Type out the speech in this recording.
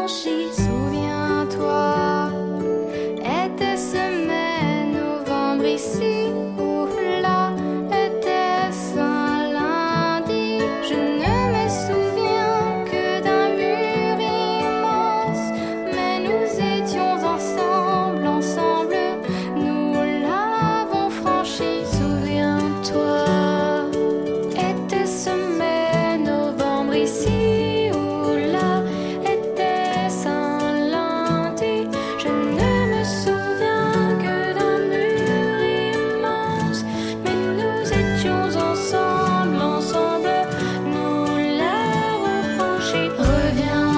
franchi. Souviens-toi, était-ce mai, novembre ici ou là? Était-ce un lundi? Je ne me souviens que d'un mur immense, mais nous étions ensemble, ensemble, nous l'avons franchi. Souviens-toi, était-ce mai, novembre ici ou là? Était-ce un lundi? Je ne me souviens que d'un mur immense, mais nous étions ensemble, ensemble, nous l'avons franchi. Reviens